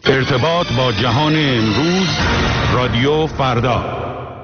ارتباط با جهان امروز، رادیو فردا.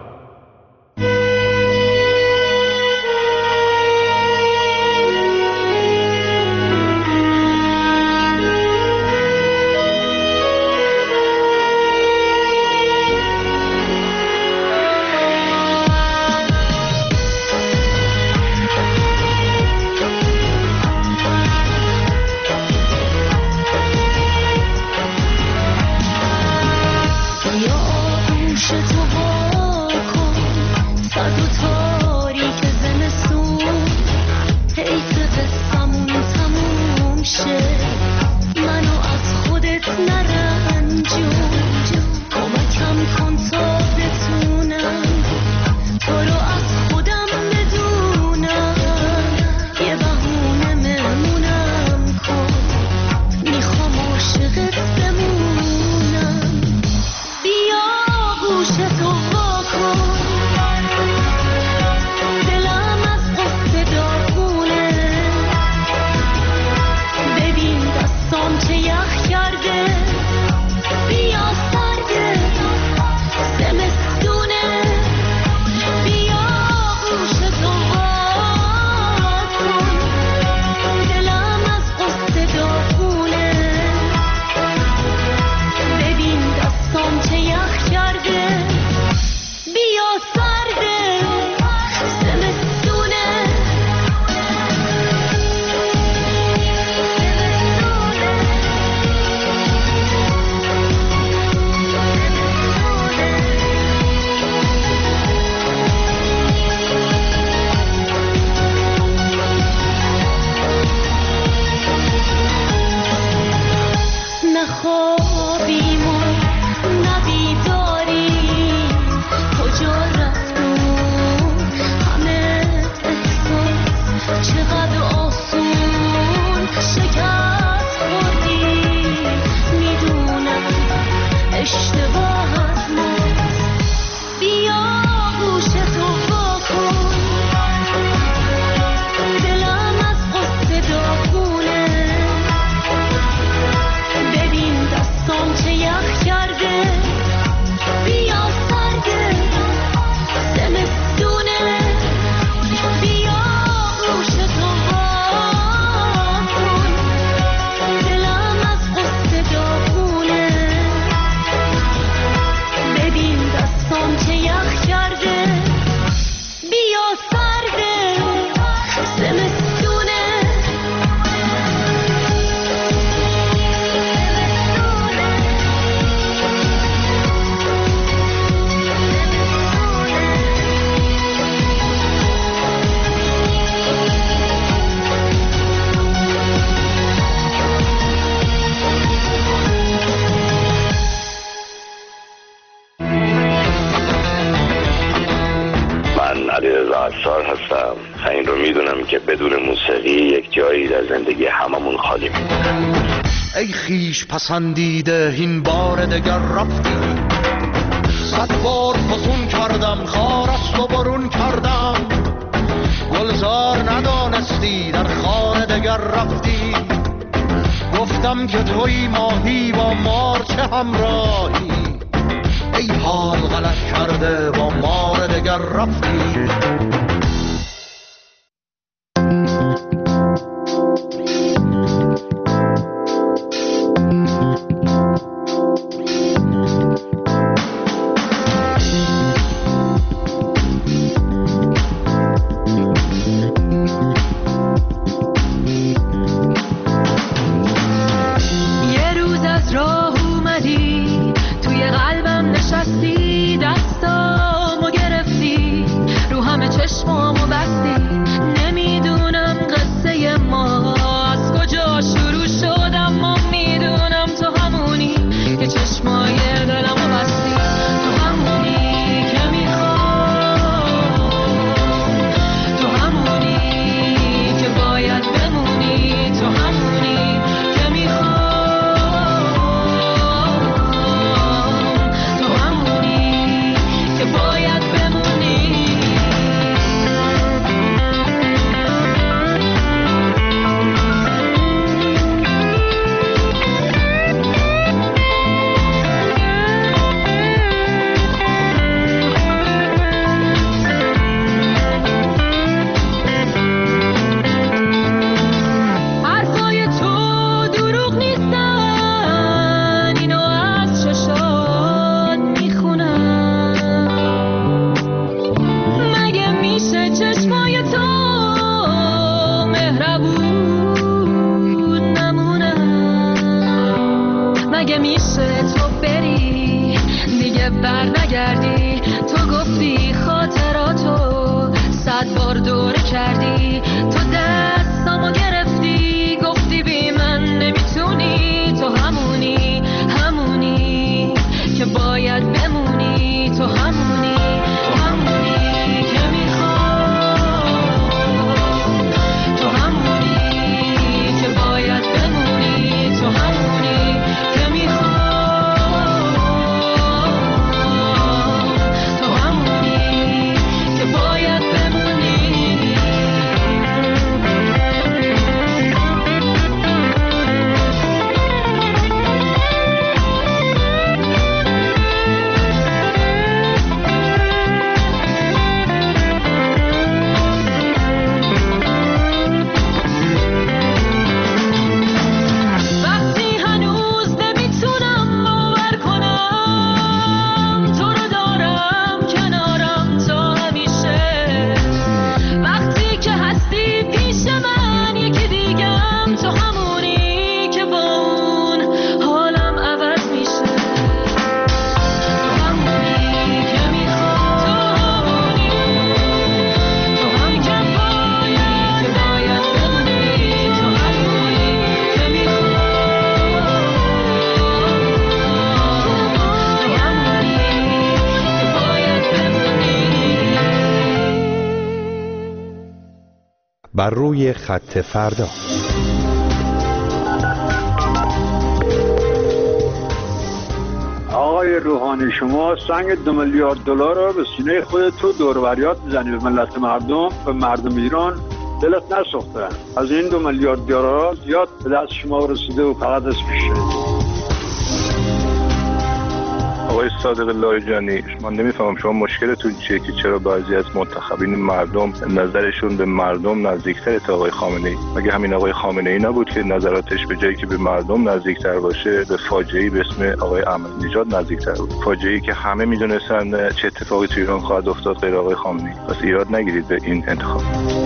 هستم. این رو میدونم که بدون موسیقی یک جایی در زندگی هممون خالی میمونه. ای خیش پسندیده این بار دگر رفتی، 100 بار فسون کردم خار است و برون کردم، گلزار ندانستی در خانه دگر رفتی، گفتم که توی ماهی با مار چه همراهی، ای حال غلط کرده با مار دگر رفتی. تو همونی اگه میشه تو بری دیگه بر نگردی. تو گفتی خاطراتو 100 بار دوره کردی. تو دستامو گرفتی گفتی بی من نمیتونی. تو همونی که باید بمونی. تو همونی که میخوام. تو همونی که باید بمونی. تو همونی که میخوام. تو همونی که باید بمونی. بر روی خط فردا. آقای روحانی، شما سنگ 2 میلیارد دلار رو به سینه خودت تو دوروریات میزنی به ملت مردم، به مردم ایران دلت نسوخته. از این 2 میلیارد دلار زیاد به دست شما رسیده و فقط اسمش آقای صادق لاریجانی، من نمیفهمم شما مشکلتون چیه که چرا بعضی از منتخبین مردم نظرشون به مردم نزدیکتره تا آقای خامنه‌ای؟ مگه همین آقای خامنه‌ای نبود که نظراتش به جایی که به مردم نزدیکتر باشه به فاجعه‌ای به اسم آقای احمدی‌نژاد نزدیکتر بود؟ فاجعه‌ای که همه میدونستن چه اتفاقی تو ایران خواهد افتاد غیر آقای خامنه‌ای. پس ایراد نگیرید به این انتخاب.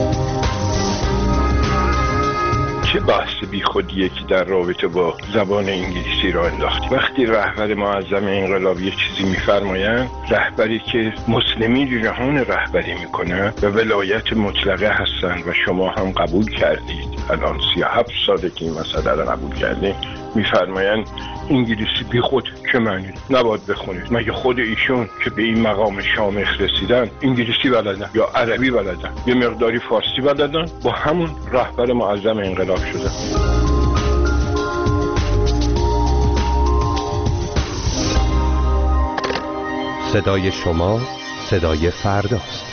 چه بحث بی خودیه که در رابطه با زبان انگلیسی را انداختی؟ وقتی رهبر معظم انقلاب یک چیزی میفرمایند، رهبری که مسلمین جهان رهبری میکنه و ولایت مطلقه هستن و شما هم قبول کردید، الان 37 ساله که این مسئله را قبول کردید، میفرمایند انگلیسی بی خود چه معنی؟ نباید بخونید. مگه خود ایشون که به این مقام شامخ رسیدن انگلیسی بلدن یا عربی بلدن، یه مقداری فارسی بلدن، با همون رهبر معظم انقلاب شدن. صدای شما صدای فرداست.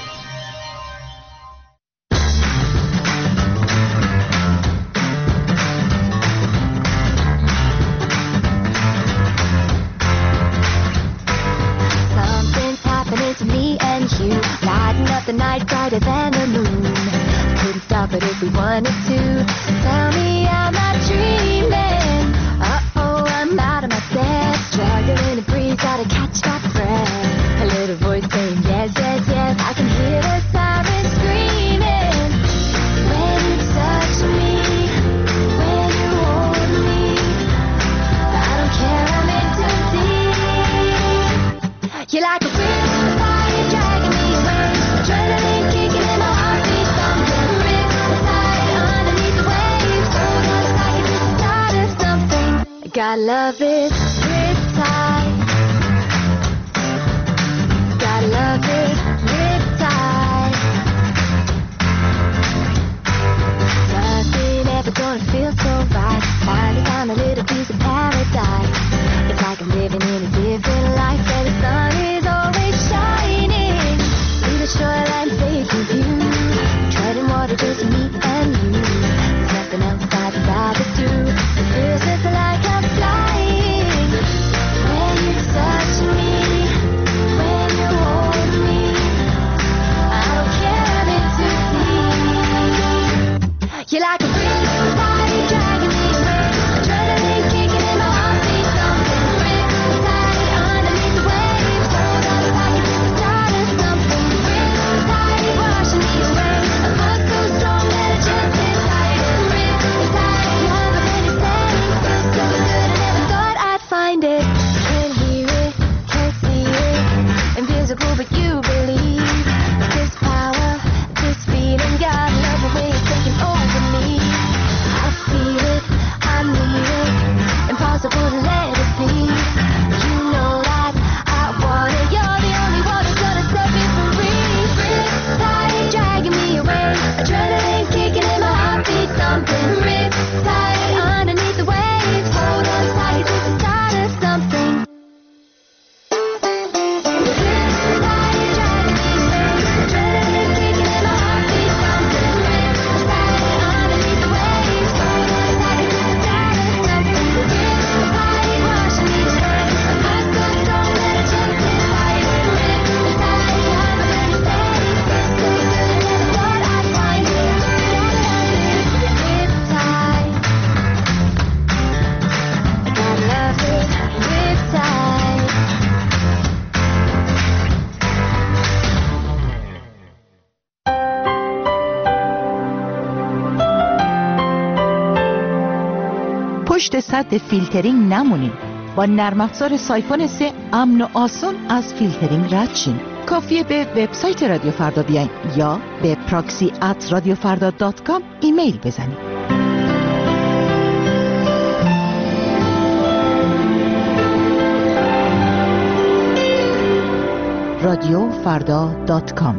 The night brighter than the moon. Couldn't stop it if we wanted to. Tell me I'm not dreaming. Uh-oh, I'm out of my depth. Struggling to breathe, gotta catch my breath. A little voice saying yes, yes, yes. I can hear the sirens screaming. When you touch me, when you hold me, I don't care, I'm in too deep. You're like a river, fire dragging me away. Adrenaline kicking in my heartbeat, something riptide underneath the waves. Almost like it's the start of something. Gotta love it, riptide. Gotta love it, riptide. Nothing ever gonna feel so right. Finally found a little piece of paradise. It's like I'm living in a different life where the sun is always shining. The shoreline facing view, treading water just me and you. There's nothing else I'd rather do. It feels just like I'm flying. When you touch me, when you hold me, I don't care, I'm in too deep. You're like a river, fire dragging me away. Adrenaline پشت سد فیلترینگ نمونین. با نرم افزار سایفون 3 امن و آسون از فیلترینگ رد شین. کافیه به وبسایت رادیو فردا بیاین یا به proxy@radiofarda.com ایمیل بزنید. radiofarda.com.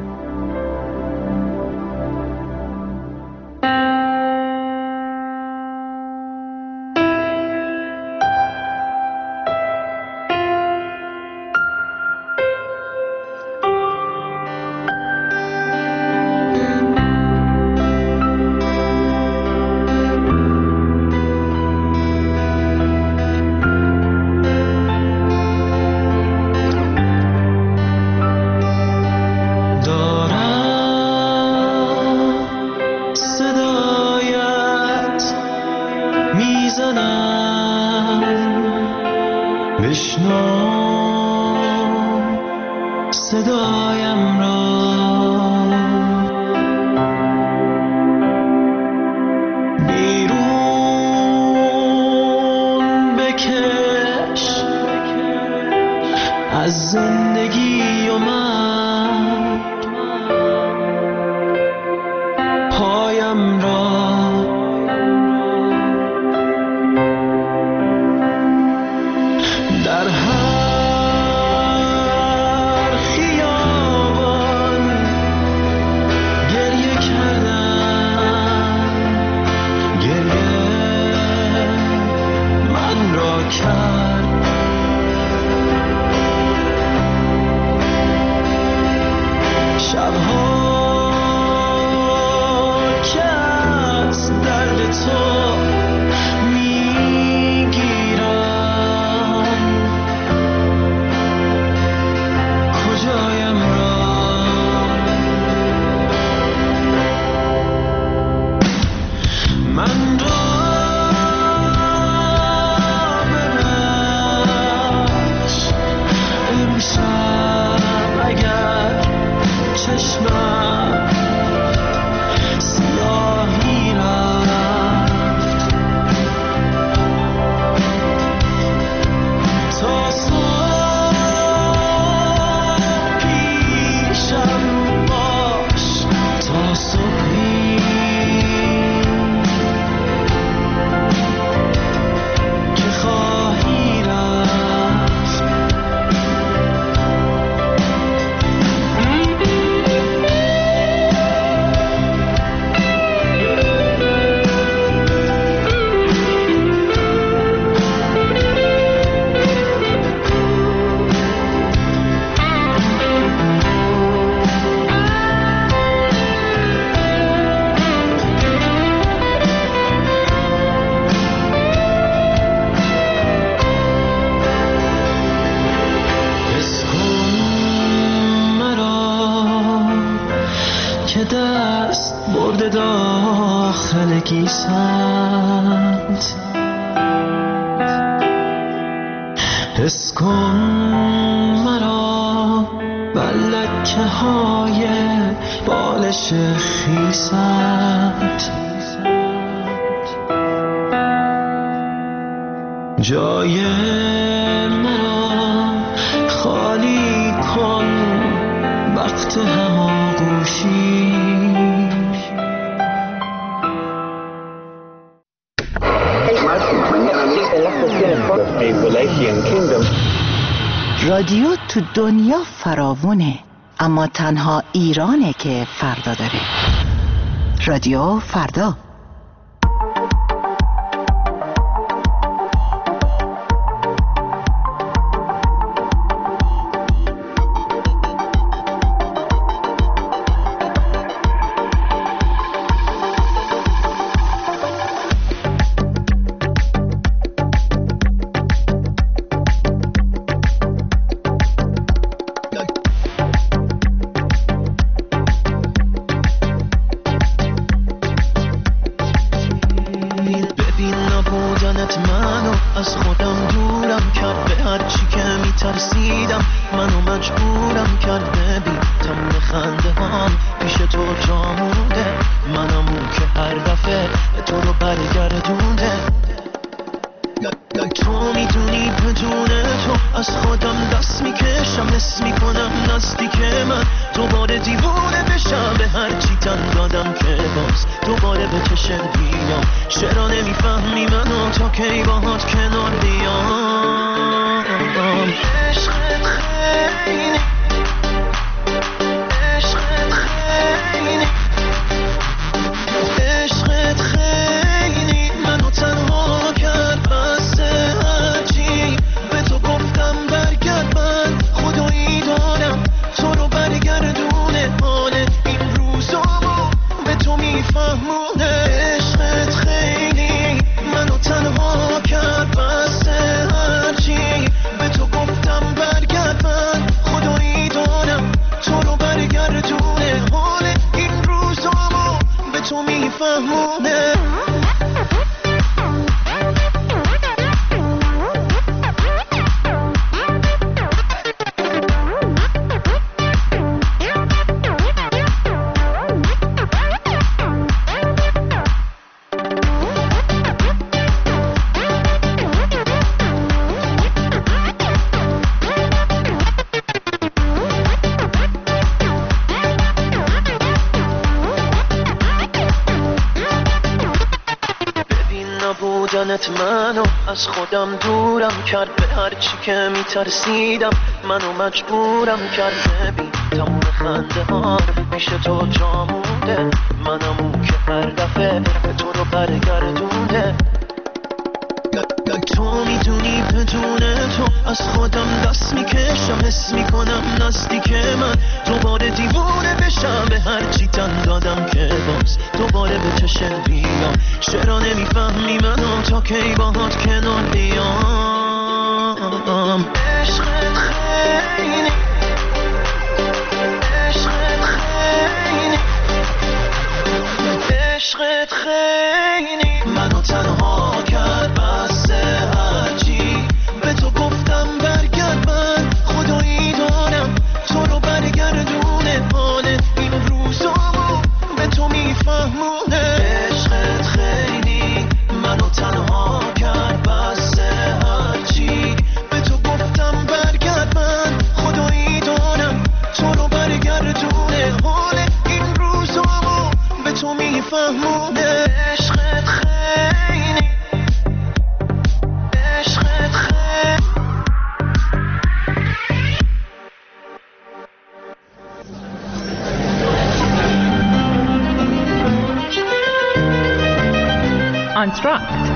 حس کن مرا بر لکه های بالش خیست، جای مرا خالی کن وقت هماغوشی. رادیو تو دنیا فراوونه، اما تنها ایرانه که فردا داره. رادیو فردا. تو میدونی بدون تو از خودم دست میکشم، حس میکنم نزدیک من دوباره دیوونه بشم، به هر چی تن دادم که باز دوباره به چشم بیام. چرا نمیفهمی منو تا کی باهات کنار بیام؟ عشقت خیلی عشقت خیلی عشقت خیلی منو تنها کرد، بس هرچی به تو گفتم برگرد، من خدایی دارم تو رو برگردونه، حال این روزامو به تو میفهمونه. عشقت خیلی منو تنها کرد، بس هرچی به تو گفتم برگرد، من خدایی دارم تو رو برگردونه، حال این روزامو به تو میفهمونه. منو از خودم دورم کرد، به هر چی که میترسیدم منو مجبورم کرد. ببین تموم خنده ها میشه تو جامونده، منم اون که هر دفعه به تو رو برگردونه. تو میدونی بدون تو از خودم دست میکشم، حس میکنم نزدیک من دوباره دیوونه بشم، به هر چی تن دادم که باز دوباره به چشم بیام. چرا نمیفهمی منو تا کی باهات کنار بیام؟ عشقت خیلی عشقت خیلی عشقت خیلی منو تنها کرد، بس هرچی به تو گفتم برگرد، من خدایی دارم تو رو برگردونه، حال این روزامو به تو میفهمونه. عشقت خیلی منو تنها کرد، بس هرچی به تو گفتم برگرد، من خدایی دارم تو رو برگردونه، حال این روزامو به تو میفهمونه. عشقت خیلی عشقت خیلی آنتراکت.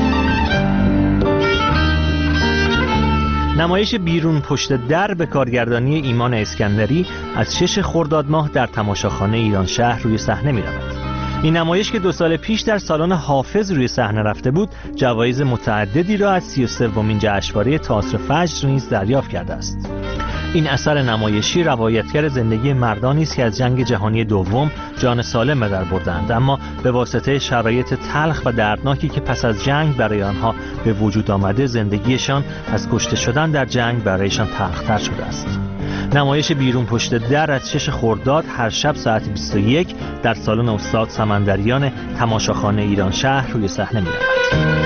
نمایش بیرون پشت در به کارگردانی ایمان اسکندری از 6 خرداد ماه در تماشاخانه ایران شهر روی صحنه می رود. این نمایش که 2 سال پیش در سالن حافظ روی صحنه رفته بود، جوایز متعددی را از 33مین جشنواره تئاتر فجر نیز دریافت کرده است. این اثر نمایشی روایتگر زندگی مردانی است که از جنگ جهانی دوم جان سالم به در بردند، اما به واسطه شرایط تلخ و دردناکی که پس از جنگ برای آنها به وجود آمده، زندگیشان از کشته شدن در جنگ برایشان تلختر شده است. نمایش بیرون پشت در از 6 خرداد هر شب ساعت 21 در سالن استاد سمندریان تماشاخانه ایران شهر روی صحنه می‌رود.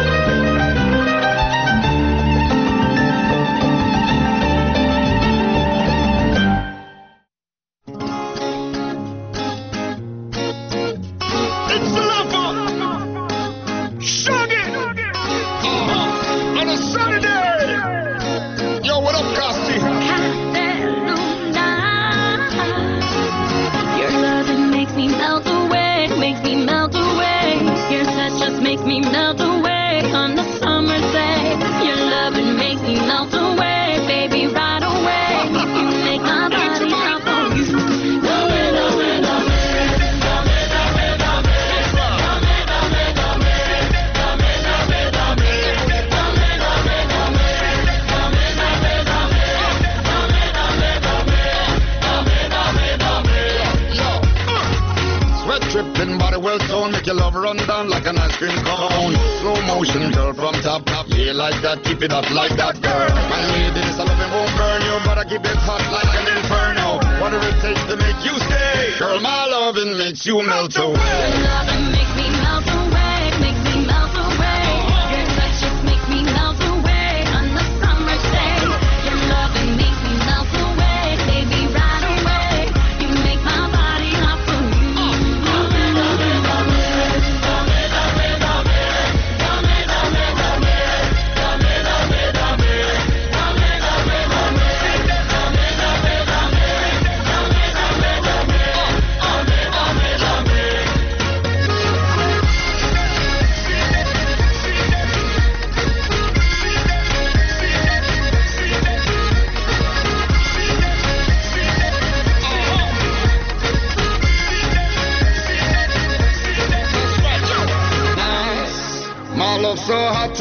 Keep it up like that, girl. My ladies, I love it won't burn you, but I keep it hot like an inferno. Whatever it takes to make you stay, girl, my loving makes you melt away. Your loving makes me melt away, makes me melt away. Your touch just makes me melt away.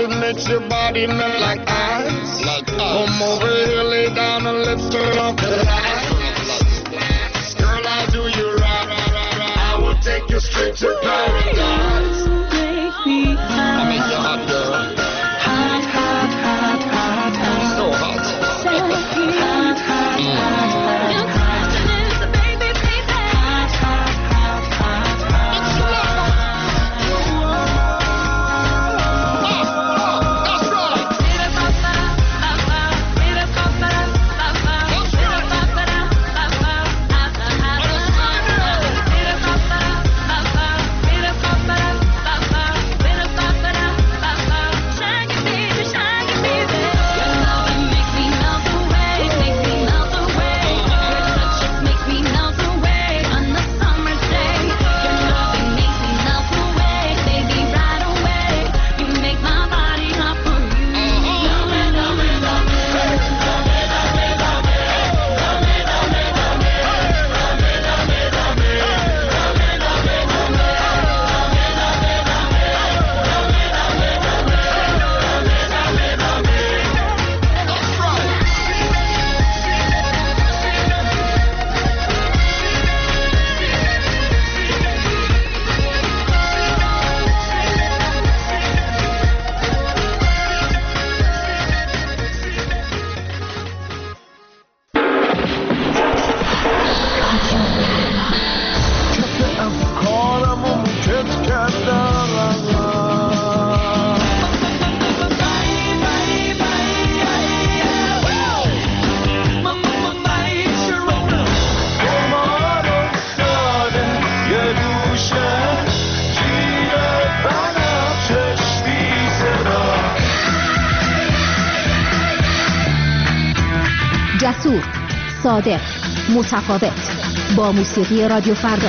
it makes your body melt like ice. Come over here, lay down and let's turn off the lights. Girl, I'll do you right. I will take you straight to paradise. Take me high. I make you hot, girl. Hot, hot, hot, hot, hot. So hot. Take me hot, hot, hot, hot. Your question is a baby, baby. Hot, hot, hot, hot, hot. It's love. That's right. جسور، صادق، متفاوت، با موسیقی رادیو فردا.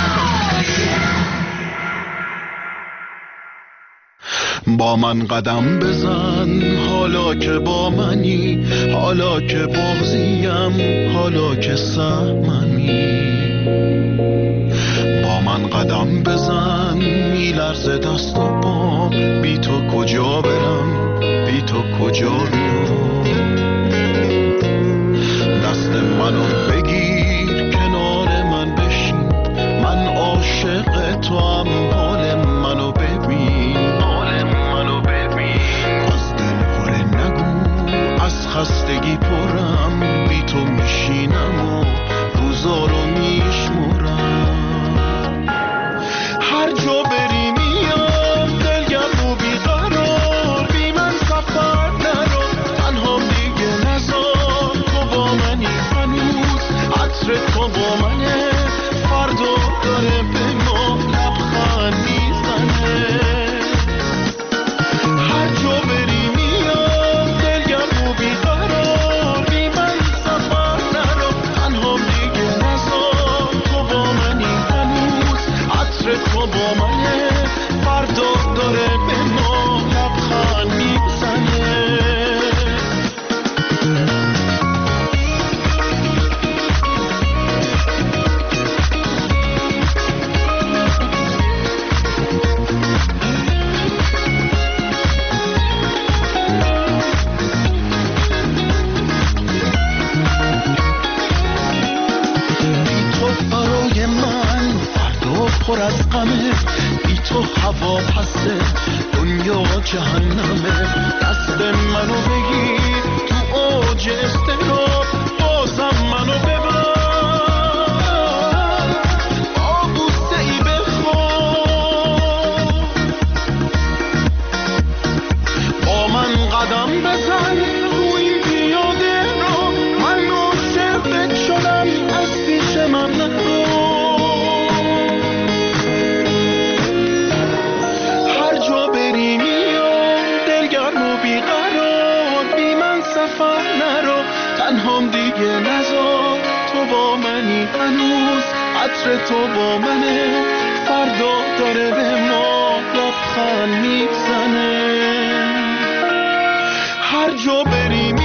با من قدم بزن حالا که با منی، حالا که بغضیم، حالا که سهممی. با من قدم بزن میلرزه دست و پا، بی تو کجا برم، بی تو کجا بیام. دست منو بگیر کنار من بشین، من عاشق تو هم، حال منو ببین، حال منو ببین. از دل پره نگو، از خستگی پرم، بی تو میشینم و روزا رو میشمرم. هر جا بری میام دلگرم و بیقرار، بی من سفر نرو، تنها دیگه نزار. تو با منی هنوز، عطر تو با منه، فردا داره به ما لبخند میزنه. هر جا بری میام دلگرم و بیقرار، بی من سفر نرو، تنها دیگه نزار. تو با منی هنوز، عطر تو با منه، فردا داره به ما لبخند میزنه. پر از غمه، بی تو هوا پسته، دنیا جهنمه. دست منو بگیر تو اوج استراب، بازم منو ببر، با بوسه ای بخواب. با من قدم بزن تو این پیاده رو، من عاشقت شدم، از پیش من نرو. تنهام دیگه نزار، تو با منی هنوز، عطر تو با منه، فردا داره به ما لبخند میزنه. هر جا بریم